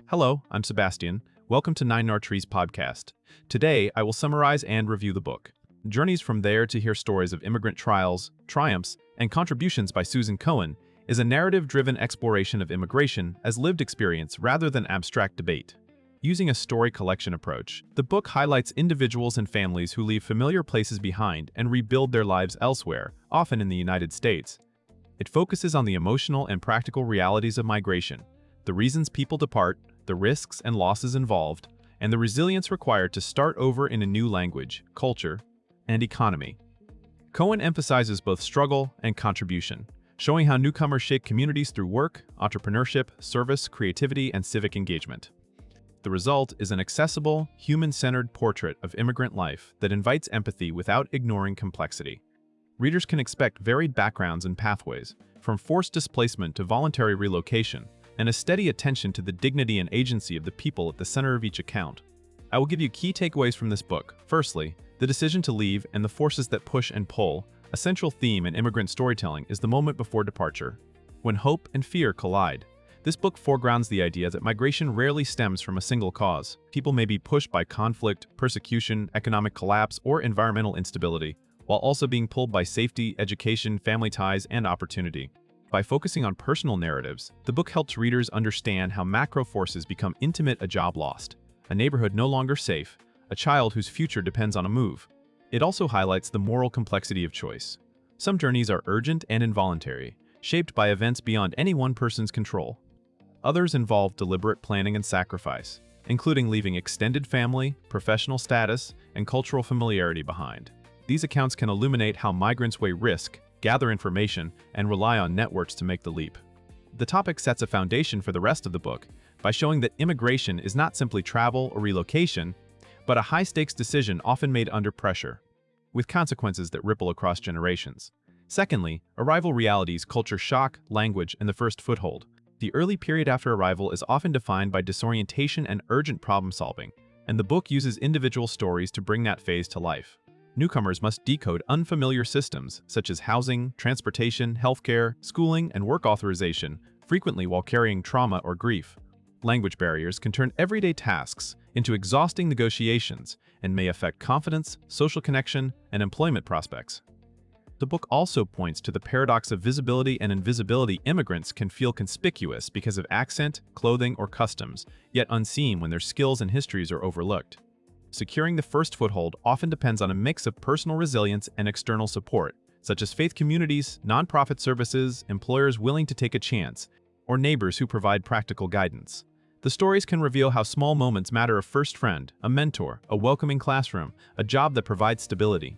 Hello, I'm Sebastian. Welcome to Nine Nar Trees podcast. Today, I will summarize and review the book. Journeys from There to Hear Stories of Immigrant Trials, Triumphs, and Contributions by Susan Cohen is a narrative-driven exploration of immigration as lived experience rather than abstract debate. Using a story collection approach, the book highlights individuals and families who leave familiar places behind and rebuild their lives elsewhere, often in the United States. It focuses on the emotional and practical realities of migration, the reasons people depart, the risks and losses involved, and the resilience required to start over in a new language, culture, and economy. Cohen emphasizes both struggle and contribution, showing how newcomers shape communities through work, entrepreneurship, service, creativity, and civic engagement. The result is an accessible, human-centered portrait of immigrant life that invites empathy without ignoring complexity. Readers can expect varied backgrounds and pathways, from forced displacement to voluntary relocation, and a steady attention to the dignity and agency of the people at the center of each account. I will give you key takeaways from this book. Firstly, the decision to leave and the forces that push and pull. A central theme in immigrant storytelling is the moment before departure, when hope and fear collide. This book foregrounds the idea that migration rarely stems from a single cause. People may be pushed by conflict, persecution, economic collapse, or environmental instability, while also being pulled by safety, education, family ties, and opportunity. By focusing on personal narratives, the book helps readers understand how macro forces become intimate: a job lost, a neighborhood no longer safe, a child whose future depends on a move. It also highlights the moral complexity of choice. Some journeys are urgent and involuntary, shaped by events beyond any one person's control. Others involve deliberate planning and sacrifice, including leaving extended family, professional status, and cultural familiarity behind. These accounts can illuminate how migrants weigh risk, gather information, and rely on networks to make the leap. The topic sets a foundation for the rest of the book by showing that immigration is not simply travel or relocation, but a high-stakes decision often made under pressure, with consequences that ripple across generations. Secondly, arrival realities, culture shock, language, and the first foothold. The early period after arrival is often defined by disorientation and urgent problem-solving, and the book uses individual stories to bring that phase to life. Newcomers must decode unfamiliar systems such as housing, transportation, healthcare, schooling, and work authorization, frequently while carrying trauma or grief. Language barriers can turn everyday tasks into exhausting negotiations and may affect confidence, social connection, and employment prospects. The book also points to the paradox of visibility and invisibility. Immigrants can feel conspicuous because of accent, clothing, or customs, yet unseen when their skills and histories are overlooked. Securing the first foothold often depends on a mix of personal resilience and external support, such as faith communities, nonprofit services, employers willing to take a chance, or neighbors who provide practical guidance. The stories can reveal how small moments matter: a first friend, a mentor, a welcoming classroom, a job that provides stability.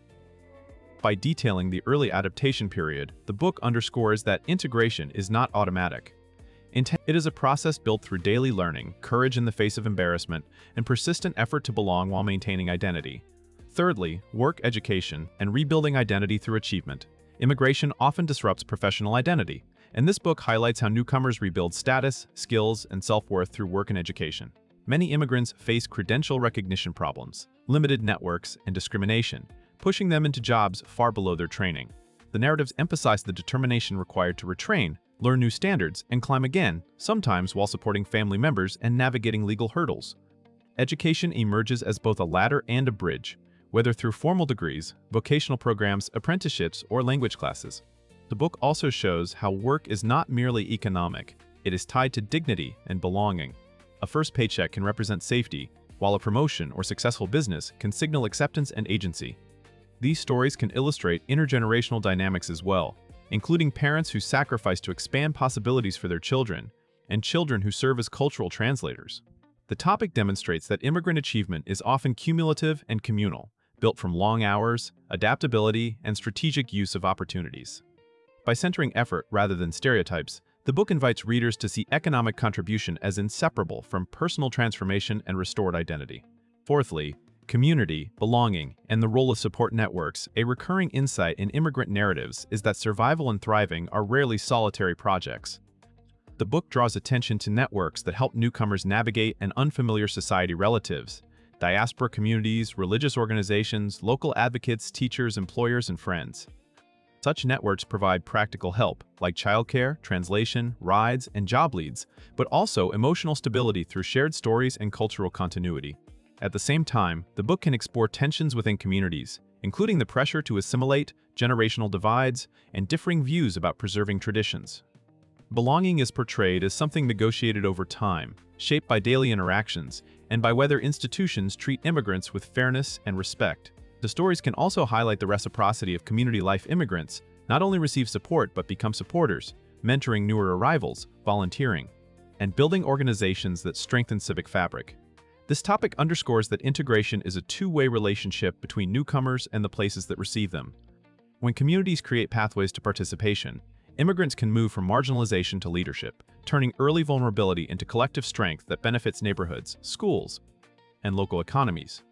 By detailing the early adaptation period, the book underscores that integration is not automatic. It is a process built through daily learning, courage in the face of embarrassment, and persistent effort to belong while maintaining identity. Thirdly, work, education, and rebuilding identity through achievement. Immigration often disrupts professional identity, and this book highlights how newcomers rebuild status, skills, and self-worth through work and education. Many immigrants face credential recognition problems, limited networks, and discrimination, pushing them into jobs far below their training. The narratives emphasize the determination required to retrain, learn new standards, and climb again, sometimes while supporting family members and navigating legal hurdles. Education emerges as both a ladder and a bridge, whether through formal degrees, vocational programs, apprenticeships, or language classes. The book also shows how work is not merely economic. It is tied to dignity and belonging. A first paycheck can represent safety, while a promotion or successful business can signal acceptance and agency. These stories can illustrate intergenerational dynamics as well, including parents who sacrifice to expand possibilities for their children, and children who serve as cultural translators. The topic demonstrates that immigrant achievement is often cumulative and communal, built from long hours, adaptability, and strategic use of opportunities. By centering effort rather than stereotypes, the book invites readers to see economic contribution as inseparable from personal transformation and restored identity. Fourthly, community, belonging, and the role of support networks. A recurring insight in immigrant narratives is that survival and thriving are rarely solitary projects. The book draws attention to networks that help newcomers navigate an unfamiliar society: relatives, diaspora communities, religious organizations, local advocates, teachers, employers, and friends. Such networks provide practical help, like childcare, translation, rides, and job leads, but also emotional stability through shared stories and cultural continuity. At the same time, the book can explore tensions within communities, including the pressure to assimilate, generational divides, and differing views about preserving traditions. Belonging is portrayed as something negotiated over time, shaped by daily interactions, and by whether institutions treat immigrants with fairness and respect. The stories can also highlight the reciprocity of community life. Immigrants not only receive support but become supporters, mentoring newer arrivals, volunteering, and building organizations that strengthen civic fabric. This topic underscores that integration is a two-way relationship between newcomers and the places that receive them. When communities create pathways to participation, immigrants can move from marginalization to leadership, turning early vulnerability into collective strength that benefits neighborhoods, schools, and local economies.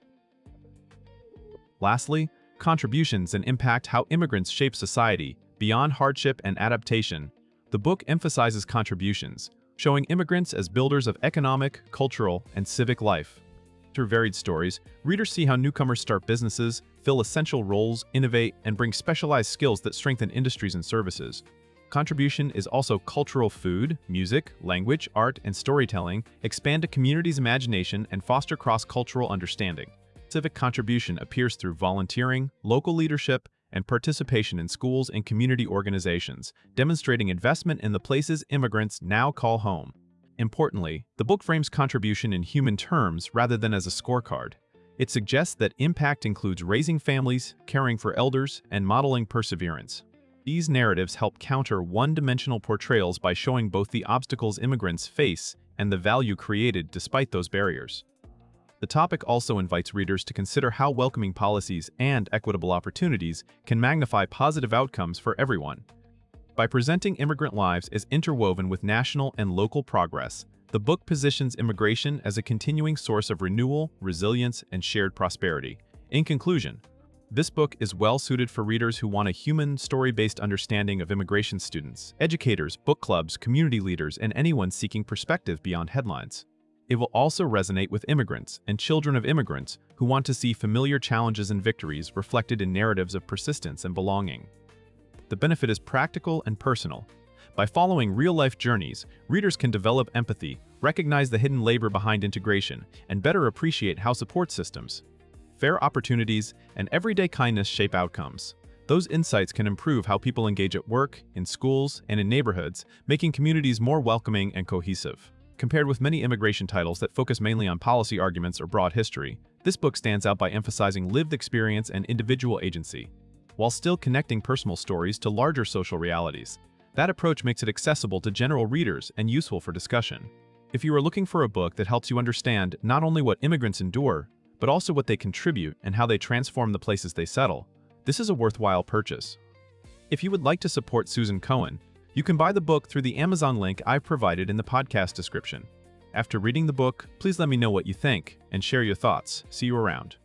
Lastly, contributions and impact: how immigrants shape society. Beyond hardship and adaptation, the book emphasizes contributions, showing immigrants as builders of economic, cultural, and civic life. Through varied stories, readers see how newcomers start businesses, fill essential roles, innovate, and bring specialized skills that strengthen industries and services. Contribution is also cultural. Food, music, language, art, and storytelling expand a community's imagination and foster cross-cultural understanding. Civic contribution appears through volunteering, local leadership, and participation in schools and community organizations, demonstrating investment in the places immigrants now call home. Importantly, the book frames contribution in human terms rather than as a scorecard. It suggests that impact includes raising families, caring for elders, and modeling perseverance. These narratives help counter one-dimensional portrayals by showing both the obstacles immigrants face and the value created despite those barriers. The topic also invites readers to consider how welcoming policies and equitable opportunities can magnify positive outcomes for everyone. By presenting immigrant lives as interwoven with national and local progress, the book positions immigration as a continuing source of renewal, resilience, and shared prosperity. In conclusion, this book is well-suited for readers who want a human, story-based understanding of immigration. Students, educators, book clubs, community leaders, and anyone seeking perspective beyond headlines. It will also resonate with immigrants and children of immigrants who want to see familiar challenges and victories reflected in narratives of persistence and belonging. The benefit is practical and personal. By following real-life journeys, readers can develop empathy, recognize the hidden labor behind integration, and better appreciate how support systems, fair opportunities, and everyday kindness shape outcomes. Those insights can improve how people engage at work, in schools, and in neighborhoods, making communities more welcoming and cohesive. Compared with many immigration titles that focus mainly on policy arguments or broad history, this book stands out by emphasizing lived experience and individual agency, while still connecting personal stories to larger social realities. That approach makes it accessible to general readers and useful for discussion. If you are looking for a book that helps you understand not only what immigrants endure, but also what they contribute and how they transform the places they settle, this is a worthwhile purchase. If you would like to support Susan Cohen, you can buy the book through the Amazon link I've provided in the podcast description. After reading the book, please let me know what you think and share your thoughts. See you around.